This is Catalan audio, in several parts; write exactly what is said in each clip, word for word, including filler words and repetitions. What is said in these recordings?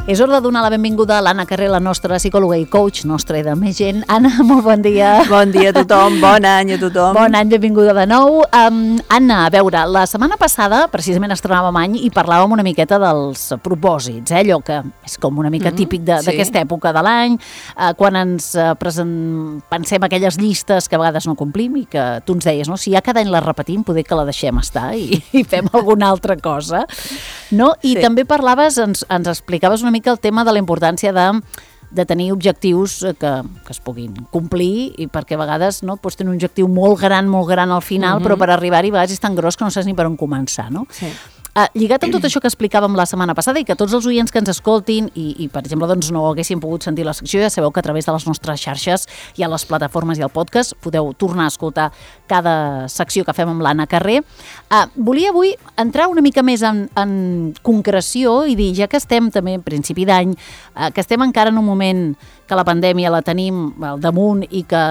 És hora de donar la benvinguda a l'Anna Carré, la nostra psicòloga i coach, nostra i de més gent. Anna, molt bon dia. Bon dia a tothom, bon any a tothom. Bon any, benvinguda de nou. Um, Anna, a veure, la setmana passada precisament estrenàvem any i parlàvem una miqueta dels propòsits, eh? Allò que és com una mica típic d'aquesta sí. època de l'any, uh, quan ens uh, present... pensem aquelles llistes que a vegades no complim i que tu ens deies, no? Si ja cada any la repetim, poder que la deixem estar i, i fem alguna altra cosa. No? I sí. també parlaves, ens, ens explicaves una mica el tema de la importància de, de tenir objectius que, que es puguin complir i perquè a vegades no, pots tenir un objectiu molt gran, molt gran al final, mm-hmm. però per arribar-hi a vegades és tan gros que no saps ni per on començar, no? Sí. Uh, lligat amb tot això que explicàvem la setmana passada i que tots els oients que ens escoltin i, i per exemple, doncs no haguessin pogut sentir la secció, ja sabeu que a través de les nostres xarxes i a les plataformes i al podcast podeu tornar a escoltar cada secció que fem amb l'Anna Carré. Uh, volia avui entrar una mica més en, en concreció i dir, ja que estem també en principi d'any, uh, que estem encara en un moment que la pandèmia la tenim al damunt i que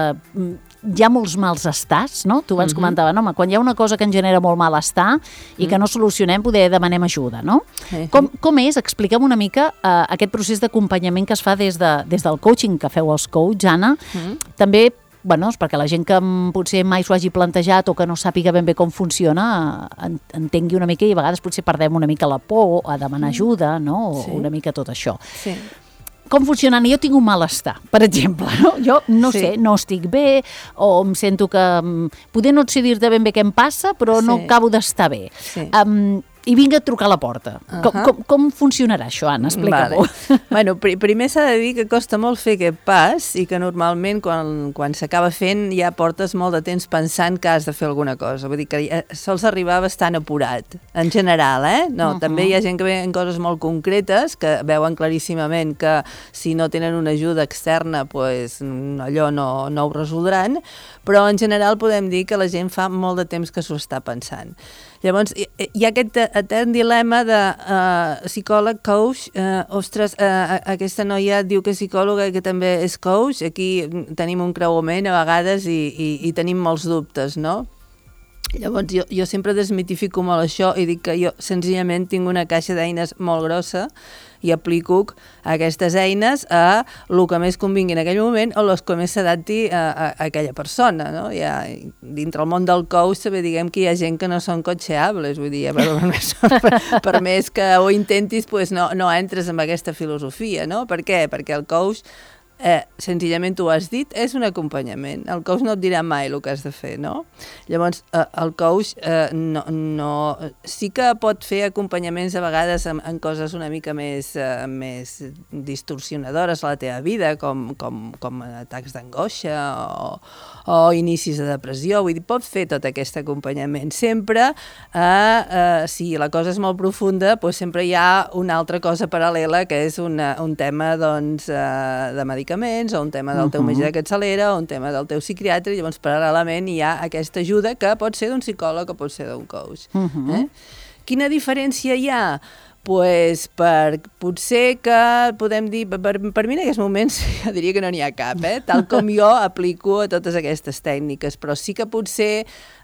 hi ha molts mals estats, no? Tu abans mm-hmm. comentaves, no, home, quan hi ha una cosa que ens genera molt malestar i que no solucionem, poder demanem ajuda, no? Mm-hmm. Com, com és? Expliquem una mica uh, aquest procés d'acompanyament que es fa des, de, des del coaching que feu els coach, Anna. Mm-hmm. També, bueno, és perquè la gent que potser mai s'ho hagi plantejat o que no sàpiga ben bé com funciona, entengui una mica i a vegades potser perdem una mica la por a demanar ajuda, no? O sí. una mica tot això. Sí. Com funciona? Jo tinc un malestar, per exemple, no? Jo no sí. sé, no estic bé o em sento que... Poder no et sé dir-te ben bé què em passa, però sí. no acabo d'estar bé. Sí. Um, I vinc a trucar a la porta. Uh-huh. Com, com, com funcionarà això, Anna? Explica-m'ho. Vale. Bueno, pr primer s'ha de dir que costa molt fer aquest pas i que normalment quan, quan s'acaba fent ja portes molt de temps pensant que has de fer alguna cosa. Vull dir que ja sols arribar bastant apurat, en general, eh? No, uh-huh. També hi ha gent que ve en coses molt concretes que veuen claríssimament que si no tenen una ajuda externa, pues, allò no, no ho resoldran, però en general podem dir que la gent fa molt de temps que s'ho està pensant. Llavors, hi ha aquest etern dilema de uh, psicòleg, coach, uh, ostres, uh, aquesta noia diu que és psicòloga i que també és coach, aquí tenim un creuament a vegades i, i, i tenim molts dubtes, no? Llavors, jo, jo sempre desmitifico molt això i dic que jo senzillament tinc una caixa d'eines molt grossa i aplico aquestes eines a el que més convingui en aquell moment o el que més s'adapti a, a, a aquella persona, no? Ja, dintre el món del coach també diguem que hi ha gent que no són coachables, vull dir, per, per, per més que ho intentis, pues no, no entres en aquesta filosofia, no? Per què? Perquè el coach Eh, senzillament tu ho has dit, és un acompanyament. El coach no et dirà mai el que has de fer, no? Llavors, eh, el coach eh, no, no, sí que pot fer acompanyaments a vegades en, en coses una mica més, eh, més distorsionadores a la teva vida, com, com, com atacs d'angoixa o, o inicis de depressió. Vull dir, pot fer tot aquest acompanyament. Sempre, eh, eh, si la cosa és molt profunda, doncs sempre hi ha una altra cosa paral·lela, que és una, un tema doncs, eh, de medicament, o un tema del teu metge de capçalera, o un tema del teu psiquiatre, i llavors paral·lelament hi ha aquesta ajuda que pot ser d'un psicòleg o pot ser d'un coach. Uh-huh. eh? Quina diferència hi ha? Pues per, potser que podem dir, per, per mi en aquests moments jo diria que no n'hi ha cap, eh? Tal com jo aplico a totes aquestes tècniques, però sí que potser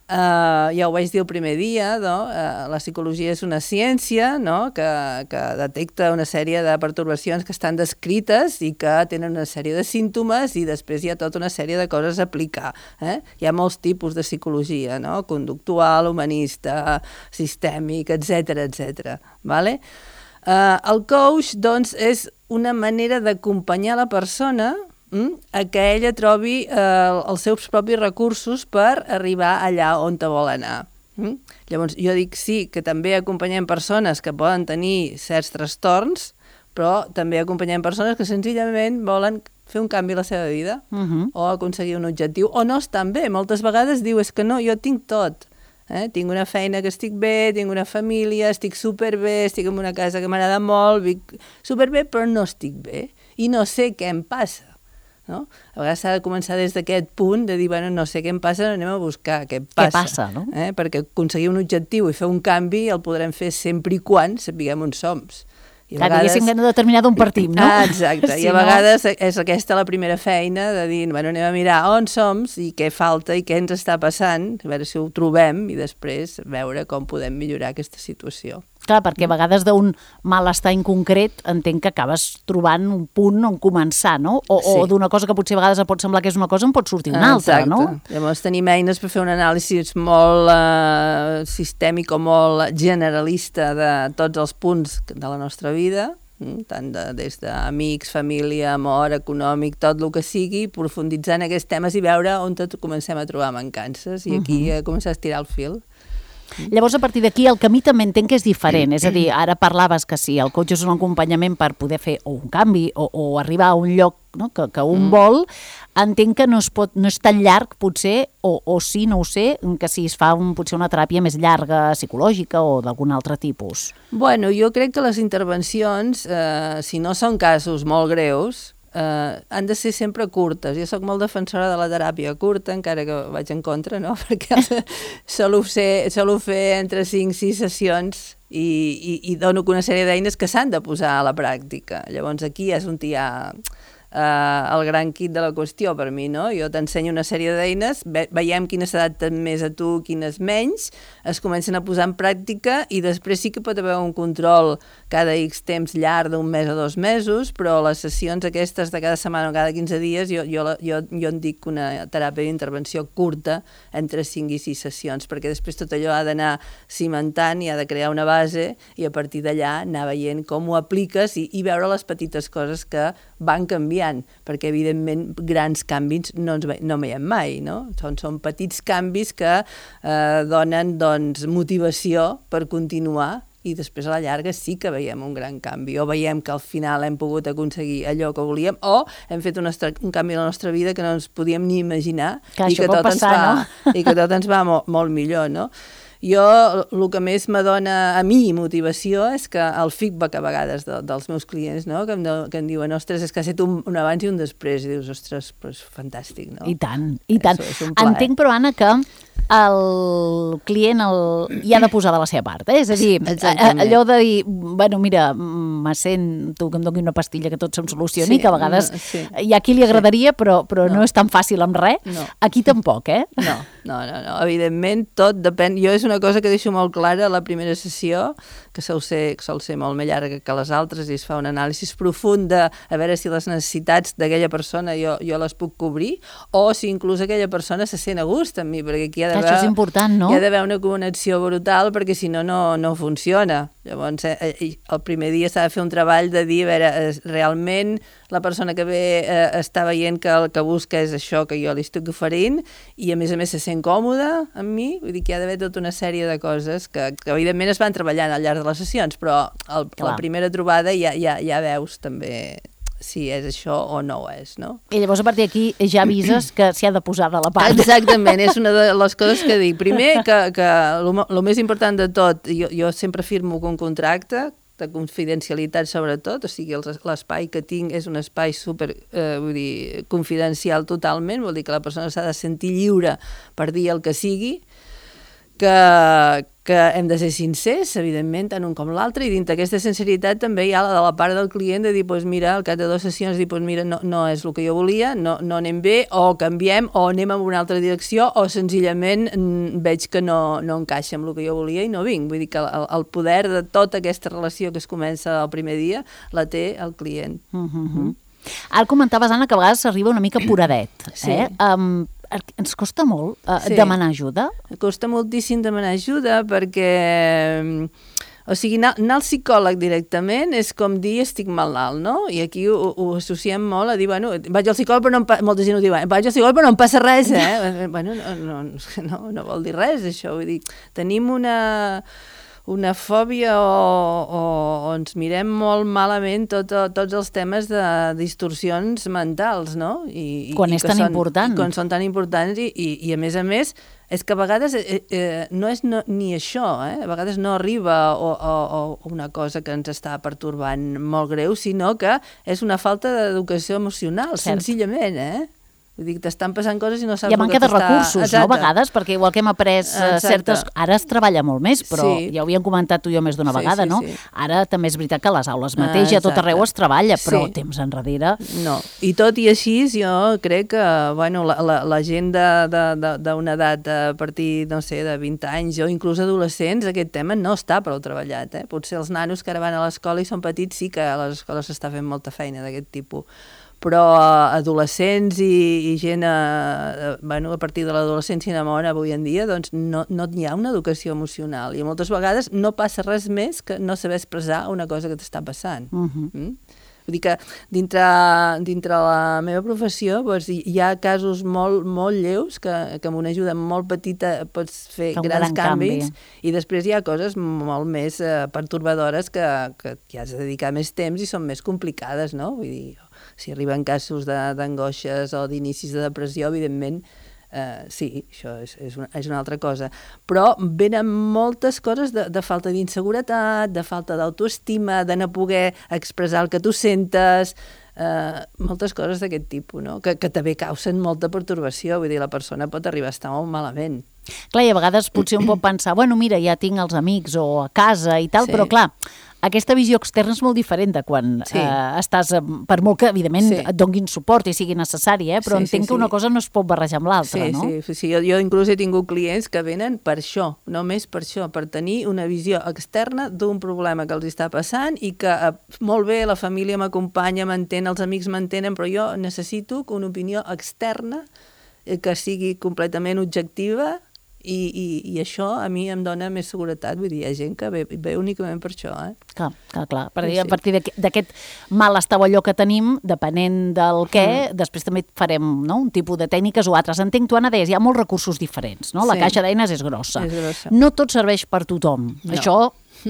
Uh, ja ho vaig dir el primer dia, no? uh, la psicologia és una ciència, no? que, que detecta una sèrie de pertorbacions que estan descrites i que tenen una sèrie de símptomes i després hi ha tota una sèrie de coses a aplicar. Eh? Hi ha molts tipus de psicologia, no? Conductual, humanista, sistèmic, etcètera, etcètera. Vale? Uh, el coach, doncs, és una manera d'acompanyar la persona a que ella trobi eh, els seus propis recursos per arribar allà on te vol anar. Mm? Llavors, jo dic sí, que també acompanyem persones que poden tenir certs trastorns, però també acompanyem persones que senzillament volen fer un canvi a la seva vida uh-huh. o aconseguir un objectiu, o no estan bé. Moltes vegades diu, és que no, jo tinc tot. Eh? Tinc una feina que estic bé, tinc una família, estic superbé, estic en una casa que m'agrada molt, vic superbé, però no estic bé i no sé què em passa. No? A vegades s'ha de començar des d'aquest punt de dir, bueno, no sé què em passa, anem a buscar què passa. Què passa, no? Eh? Perquè aconseguir un objectiu i fer un canvi el podrem fer sempre i quan sapiguem on som. I Clar, vegades... diguéssim que hem de determinar d'on partim, no? Ah, exacte, sí, i a vegades no? és aquesta la primera feina de dir, bueno, anem a mirar on som i què falta i què ens està passant, a veure si ho trobem i després veure com podem millorar aquesta situació. Clar, perquè a vegades d'un malestar inconcret entenc que acabes trobant un punt on començar, no? O, sí. o d'una cosa que potser a vegades et pot semblar que és una cosa en pot sortir una altra, Exacte. no? Llavors tenim eines per fer un anàlisi molt eh, sistèmic o molt generalista de tots els punts de la nostra vida, tant de, des d'amics, família, amor, econòmic, tot el que sigui, profunditzar en aquests temes i veure on tot comencem a trobar mancances i aquí uh -huh. a començar a estirar el fil. Llavors, a partir d'aquí, el camí també entenc que és diferent. És a dir, ara parlaves que si el coach és un acompanyament per poder fer o un canvi o, o arribar a un lloc, no?, que, que un mm. vol, entenc que no, es pot, no és tan llarg, potser, o, o sí, no ho sé, que si es fa un, potser una teràpia més llarga, psicològica o d'algun altre tipus. Bueno, jo crec que les intervencions, eh, si no són casos molt greus, Uh, han de ser sempre curtes. Jo sóc molt defensora de la teràpia curta, encara que vaig en contra, no? Perquè solo fer, solo fer entre cinc i sis sessions i, i, i dono una sèrie d'eines que s'han de posar a la pràctica. Llavors aquí és on hi ha uh, el gran kit de la qüestió per mi, no? Jo t'ensenyo una sèrie d'eines, ve, veiem quines s'adapten més a tu, quines menys, es comencen a posar en pràctica i després sí que pot haver un control cada X temps llarg d'un mes o dos mesos, però les sessions aquestes de cada setmana o cada quinze dies, jo, jo, jo, jo en dic una teràpia d'intervenció curta entre cinc i sis sessions, perquè després tot allò ha d'anar cimentant i ha de crear una base i a partir d'allà anar veient com ho apliques i, i veure les petites coses que van canviant, perquè evidentment grans canvis no, ens ve, no veiem mai, no? Són, són petits canvis que eh, donen doncs, motivació per continuar i després a la llarga sí que veiem un gran canvi o veiem que al final hem pogut aconseguir allò que volíem o hem fet un, un canvi a la nostra vida que no ens podíem ni imaginar que i, que tot passar, ens va, no? i que tot ens va molt, molt millor, no? Jo, el que més m'adona a mi motivació és que el feedback a vegades de, dels meus clients, no? que, em de, que em diuen, ostres, és que ha estat un, un abans i un després, i dius, ostres, pues, fantàstic, no? I tant, i tant. És, és Entenc, però, Anna, que el client el, hi ha de posar de la seva part, eh? És a dir, Exactament. allò de dir, bueno, mira, me sent tu que em doni una pastilla que tot se'm solucioni, sí, que a vegades no, sí. hi ha qui li agradaria, sí. però, però no. no és tan fàcil amb res. No. Aquí tampoc, eh? No, no, no, no. Evidentment, tot depèn. Jo és una cosa que deixo molt clara a la primera sessió, que sol ser, sol ser molt més llarga que les altres, i es fa un anàlisi profund de a veure si les necessitats d'aquella persona jo, jo les puc cobrir, o si inclús aquella persona se sent a gust amb mi, perquè aquí hi ha d'haver, això és important, no? Hi ha d'haver una connexió brutal, perquè si no, no, no funciona. Llavors, eh, el primer dia s'ha de fer un treball de dir, a veure, realment la persona que ve eh, està veient que el que busca és això que jo li estic oferint i a més a més se sent còmoda amb mi, vull dir que hi ha d'haver tota una sèrie de coses que, que evidentment es van treballant al llarg de les sessions, però el, la primera trobada ja, ja, ja veus també si és això o no ho és, no? I llavors a partir d'aquí ja avises que s'hi ha de posar de la part. Exactament, és una de les coses que dic. Primer, que, que el més important de tot, jo, jo sempre firmo un contracte de confidencialitat sobretot, o sigui, l'espai que tinc és un espai super, eh, vull dir, confidencial totalment, vol dir que la persona s'ha de sentir lliure per dir el que sigui, que, que hem de ser sincers, evidentment, tant un com l'altre, i dintre aquesta sinceritat també hi ha la de la part del client de dir, doncs mira, al cap de dues sessions, dir, doncs mira, no, no és el que jo volia, no, no anem bé, o canviem, o anem en una altra direcció, o senzillament mm, veig que no, no encaixa amb el que jo volia i no vinc. Vull dir que el, el poder de tota aquesta relació que es comença el primer dia la té el client. Mm-hmm. Mm. Ara comentaves, Anna, que a vegades s'arriba una mica apuradet. Sí. Eh? Um, ens costa molt uh, sí. demanar ajuda? Costa moltíssim demanar ajuda perquè, o sigui, anar, anar al psicòleg directament és com dir estic malalt, no? I aquí ho, ho associem molt a dir, bueno, vaig al psicòleg però no em passa, molta gent ho diu, vaig al psicòleg però no em passa res, eh? Bueno, no, no, no, no vol dir res això, vull dir, tenim una... una fòbia o, o, o ens mirem molt malament tot, tots els temes de distorsions mentals, no? I, quan i és tan són, important. Quan són tan importants i, i, i a més a més és que a vegades eh, eh, no és no, ni això, eh? A vegades no arriba o, o, o una cosa que ens està pertorbant molt greu, sinó que és una falta d'educació emocional, Cert. senzillament, eh? Vull dir que t'estan passant coses i no saps hi ha manca de recursos, Exacte. no, a vegades, perquè igual que hem après uh, certes... Ara es treballa molt més, però sí. ja ho havíem comentat tu i jo més d'una sí, vegada, sí, no? Sí. Ara també és veritat que a les aules mateix ah, a tot arreu es treballa, però sí. temps enrere... No, i tot i així jo crec que, bueno, la, la, la gent d'una edat a partir, no sé, de vint anys o inclús adolescents, aquest tema no està prou treballat, eh? Potser els nanos que ara van a l'escola i són petits sí que a les escoles s'està fent molta feina d'aquest tipus, però adolescents i, i gent a, bueno, a partir de l'adolescència enamora avui en dia, doncs no, no hi ha una educació emocional i moltes vegades no passa res més que no saber expressar una cosa que t'està passant. Uh-huh. mm? Vull dir que dintre, dintre la meva professió doncs, hi ha casos molt, molt lleus que, que amb una ajuda molt petita pots fer Fa grans canvis canvi. I després hi ha coses molt més eh, pertorbadores que, que hi has de dedicar més temps i són més complicades, no? Vull dir, si arriben casos d'angoixes o d'inicis de depressió, evidentment, eh, sí, això és, és, una, és una altra cosa. Però venen moltes coses de, de falta d'inseguretat, de falta d'autoestima, de no poder expressar el que tu sentes, eh, moltes coses d'aquest tipus, no? que, que també causen molta pertorbació, vull dir, la persona pot arribar a estar molt malament. Clar, i a vegades potser un pot pensar, bueno, mira, ja tinc els amics o a casa i tal, sí. però clar, aquesta visió externa és molt diferent de quan sí. eh, estàs, per molt que, evidentment, sí. et donguin suport i sigui necessari, eh? però sí, entenc sí, que una sí. cosa no es pot barrejar amb l'altra, sí, no? Sí, sí, jo, jo inclús he tingut clients que venen per això, només per això, per tenir una visió externa d'un problema que els està passant i que eh, molt bé, la família m'acompanya, m'entén, els amics m'entenen, però jo necessito una opinió externa eh, que sigui completament objectiva. I, i, i això a mi em dona més seguretat, vull dir, hi ha gent que ve, ve únicament per això, eh? Clar, clar, clar. Per dir, sí, sí. A partir d'aquest malestar o allò que tenim, depenent del què, mm. després també farem no, un tipus de tècniques o altres. Entenc, tu, Anna, deies, hi ha molts recursos diferents, no? La sí. caixa d'eines és grossa. És grossa. No tot serveix per tothom. No. Això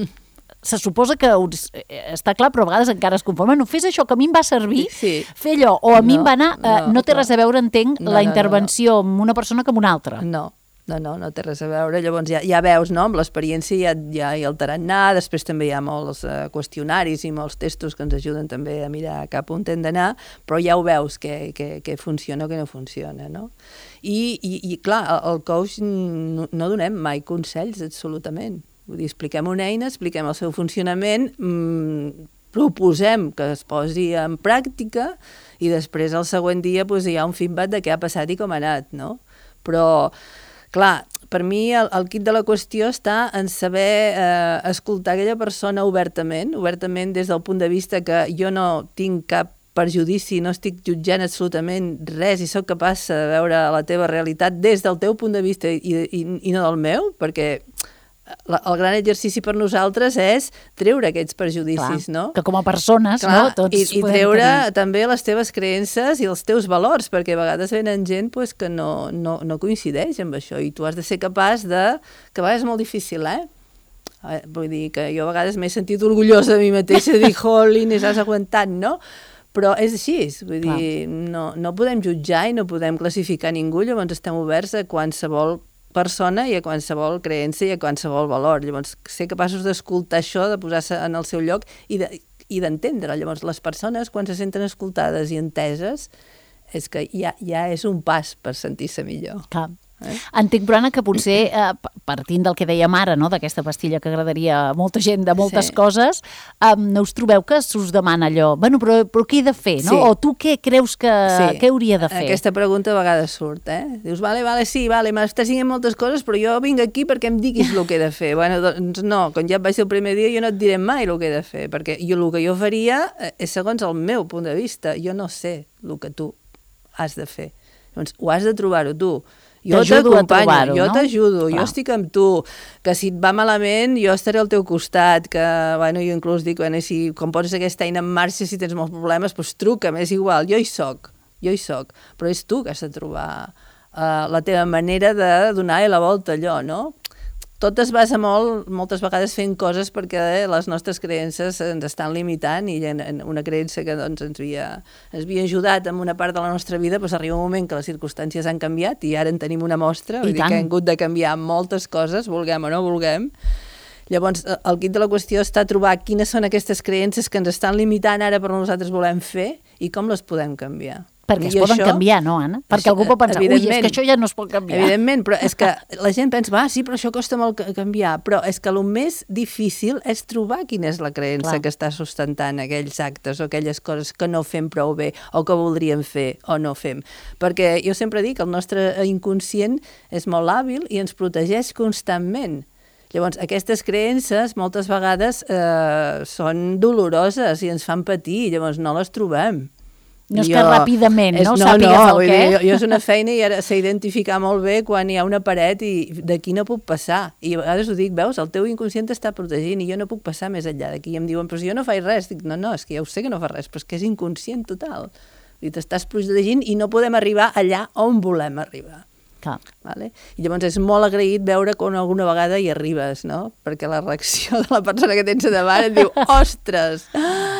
se suposa que està clar, però a vegades encara es conforma. No, fes això, que a mi em va servir, sí. fer allò, o a mi no, em va anar... No, eh, no té res a veure, entenc, no, la intervenció no, no, no. amb una persona que amb una altra. No. No, no, no té res a veure. Llavors ja, ja veus, no?, amb l'experiència ja, ja hi ha el tarannà, després també hi ha molts uh, qüestionaris i molts testos que ens ajuden també a mirar cap on hem d'anar, però ja ho veus que, que, que funciona o que no funciona, no? I, i, i clar, el coach no, no donem mai consells, absolutament. Vull dir, expliquem una eina, expliquem el seu funcionament, mmm, proposem que es posi en pràctica i després el següent dia doncs, hi ha un feedback de què ha passat i com ha anat, no? Però clar, per mi el, el kit de la qüestió està en saber eh, escoltar aquella persona obertament, obertament des del punt de vista que jo no tinc cap perjudici, no estic jutjant absolutament res i sóc capaç de veure la teva realitat des del teu punt de vista i, i, i no del meu, perquè la, el gran exercici per nosaltres és treure aquests perjudicis, clar, no? Que com a persones, clar, no? Tots i, i treure tenir. també les teves creences i els teus valors, perquè a vegades venen gent pues, que no, no, no coincideix amb això i tu has de ser capaç de... que a vegades és molt difícil, eh? Vull dir que jo a vegades m'he sentit orgullosa de mi mateixa de dir, jolines, has aguantat, no? Però és així, vull clar. dir, no, no podem jutjar i no podem classificar ningú, llavors estem oberts a qualsevol persona i a qualsevol creença i a qualsevol valor. Llavors, ser capaços d'escoltar això, de posar-se en el seu lloc i de, i d'entendre. Llavors, les persones, quan se senten escoltades i enteses, és que ja, ja és un pas per sentir-se millor. Clar. Eh? Entenc, però, Anna, que potser, eh, partint del que dèiem ara, no?, d'aquesta pastilla que agradaria a molta gent de moltes sí. coses, eh, no us trobeu que s'us demana allò, bueno, però, però què he de fer, no? Sí. O tu què creus que sí. què hauria de fer? Aquesta pregunta a vegades surt, eh? Dius, vale, vale, sí, vale, m'estàs dient moltes coses, però jo vinc aquí perquè em diguis el que he de fer. Bueno, doncs no, quan ja vaig ser el primer dia jo no et diré mai el que he de fer, perquè jo, el que jo faria és segons el meu punt de vista. Jo no sé el que tu has de fer. Doncs ho has de trobar-ho tu. Jo t'acompanyo, jo no? t'ajudo, jo estic amb tu, que si et va malament jo estaré al teu costat, que, bueno, jo inclús dic, bueno, si quan poses aquesta eina en marxa, si tens molts problemes, doncs truca'm, és igual, jo hi soc, jo hi soc, però és tu que has de trobar uh, la teva manera de donar-hi la volta a allò, no? Tot es basa molt, moltes vegades fent coses perquè les nostres creences ens estan limitant i una creença que doncs, ens, havia, ens havia ajudat en una part de la nostra vida, doncs arriba un moment que les circumstàncies han canviat i ara en tenim una mostra, vull dir que hem hagut de canviar moltes coses, vulguem o no vulguem. Llavors, el kit de la qüestió està a trobar quines són aquestes creences que ens estan limitant ara però nosaltres volem fer i com les podem canviar. Perquè es I poden això, canviar, no, Anna? Perquè això, algú pot pensar, ui, és que això ja no es pot canviar. Evidentment, però és que la gent pensa, va, sí, però això costa molt canviar, però és que el més difícil és trobar quina és la creença Clar. que està sustentant aquells actes o aquelles coses que no fem prou bé o que voldríem fer o no fem. Perquè jo sempre dic que el nostre inconscient és molt hàbil i ens protegeix constantment. Llavors, aquestes creences moltes vegades eh, són doloroses i ens fan patir, llavors no les trobem. No és jo, que ràpidament, no? És, no, Sàpigues no, el què. Jo, jo és una feina i ara sé identificar molt bé quan hi ha una paret i d'aquí no puc passar. I a vegades ho dic, veus, el teu inconscient t'està protegint i jo no puc passar més enllà d'aquí. I em diuen, però si jo no faig res. Dic, no, no, és que ja ho sé que no fa res, però és que és inconscient total. I t'estàs protegint i no podem arribar allà on volem arribar. Clar. Vale? I llavors és molt agraït veure com alguna vegada hi arribes, no? Perquè la reacció de la persona que tens a davant et diu, ostres,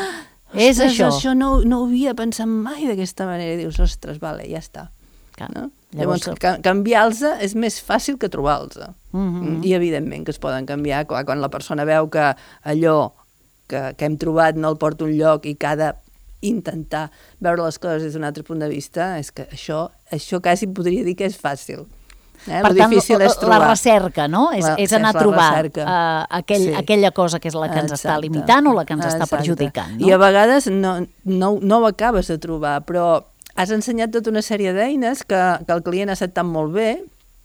és ostres, això. això no, no ho havia pensat mai d'aquesta manera. I dius, ostres, vale, ja està. Clar. No? Llavors, Llavors, ca canviar-los és més fàcil que trobar-los. Mm -hmm. I evidentment que es poden canviar. Clar, quan la persona veu que allò que, que hem trobat no el porta a un lloc i que ha d'intentar veure les coses des d'un altre punt de vista, és que això, això quasi podria dir que és fàcil. Eh? Per Lo tant, difícil és trobar. la recerca, no? És, La, és anar és a trobar uh, uh, aquell, sí. aquella cosa que és la que ens Exacte. està limitant o la que ens Exacte. està perjudicant. No? I a vegades no, no, no ho acabes de trobar, però has ensenyat tota una sèrie d'eines que, que el client ha acceptat molt bé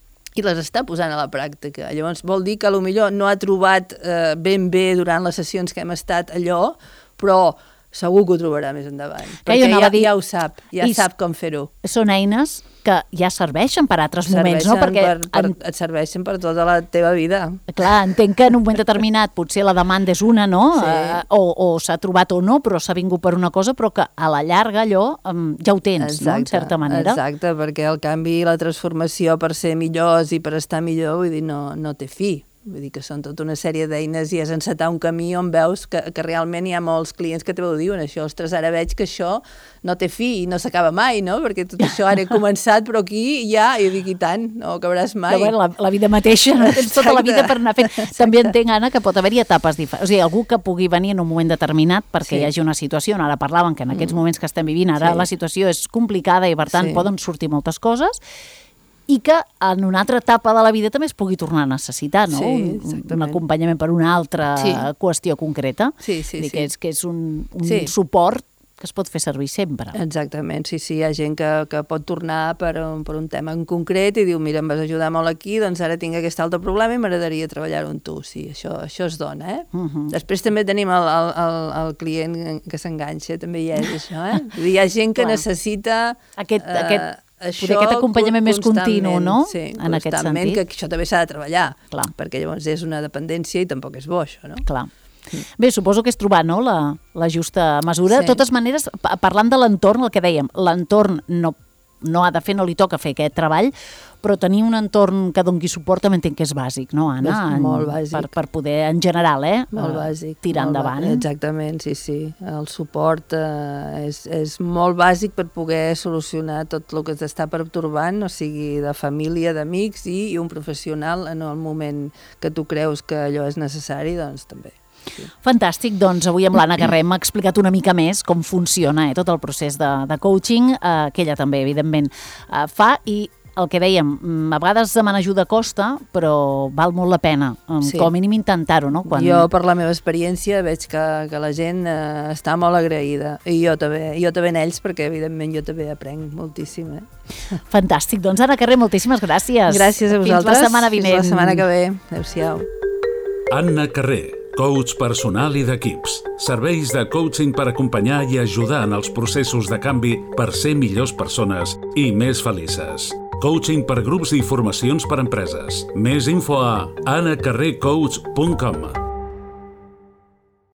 i les està posant a la pràctica. Llavors vol dir que potser no ha trobat eh, ben bé durant les sessions que hem estat allò, però segur que ho trobarà més endavant. Que perquè ja, dir, ja ho sap, ja sap com fer-ho. Són eines que ja serveixen per altres moments, no? Perquè per, per, en... et serveixen per tota la teva vida. Clar, entenc que en un moment determinat potser la demanda és una, no? Sí. Uh, o o s'ha trobat o no, però s'ha vingut per una cosa, però que a la llarga allò um, ja ho tens, exacte, no? En certa manera. Exacte, perquè el canvi i la transformació per ser millors i per estar millor, vull dir, no, no té fi. Vull dir que són tota una sèrie d'eines i és encetar un camí on veus que, que realment hi ha molts clients que també ho diuen, això, ostres, ara veig que això no té fi i no s'acaba mai, no? Perquè tot això ara he començat, però aquí ja, jo dic, i tant, no acabaràs mai. Però bueno, la, la vida mateixa, no? Tens tota la vida per anar fent. Exacte. També entenc, Anna, que pot haver-hi etapes diferents. O sigui, algú que pugui venir en un moment determinat perquè sí. hi hagi una situació, ara parlàvem que en aquests moments que estem vivint, ara sí. la situació és complicada i per tant sí. poden sortir moltes coses, i que en una altra etapa de la vida també es pugui tornar a necessitar, no? Sí, un, un acompanyament per una altra sí. qüestió concreta. Sí, sí, Dir sí. que és, que és un, un sí. suport que es pot fer servir sempre. Exactament, sí, sí, hi ha gent que, que pot tornar per un, per un tema en concret i diu, mira, em vas ajudar molt aquí, doncs ara tinc aquest altre problema i m'agradaria treballar-ho amb tu. Sí, això, això es dona, eh? Uh -huh. Després també tenim el, el, el, el client que s'enganxa, també hi és això, eh? Hi ha gent que necessita... Aquest... Eh, aquest... Això, aquest acompanyament més continu, no? Sí, en aquest sentit. que això també s'ha de treballar, Clar. perquè llavors és una dependència i tampoc és bo, això, no? Clar. Bé, suposo que és trobar, no?, la, la justa mesura. Sí. De totes maneres, parlant de l'entorn, el que dèiem, l'entorn no, no ha de fer, no li toca fer aquest treball, però tenir un entorn que doni suport també entenc que és bàsic, no, Anna? És molt bàsic. Per, per poder, en general, eh? Molt bàsic. Tirar molt endavant. Bàsic. Exactament, sí, sí. El suport eh, és, és molt bàsic per poder solucionar tot el que t'està pertorbant, o sigui, de família, d'amics i, i un professional en el moment que tu creus que allò és necessari, doncs també. Sí. Fantàstic, doncs avui amb l'Anna Carré m'ha explicat una mica més com funciona eh, tot el procés de, de coaching, eh, que ella també, evidentment, eh, fa, i el que dèiem, a vegades demanar ajuda costa, però val molt la pena, sí. com a mínim intentar-ho, no? Quan... Jo, per la meva experiència, veig que, que la gent eh, està molt agraïda, i jo també, jo també en ells, perquè evidentment jo també aprenc moltíssim. Eh? Fantàstic, doncs Anna Carré, moltíssimes gràcies. Gràcies a vosaltres. Fins la setmana vinent. Fins la setmana que ve. Adéu-siau. Anna Carré, coach personal i d'equips. Serveis de coaching per acompanyar i ajudar en els processos de canvi per ser millors persones i més felices. Coaching per grups i formacions per empreses. Més info a anna carré coach punt com.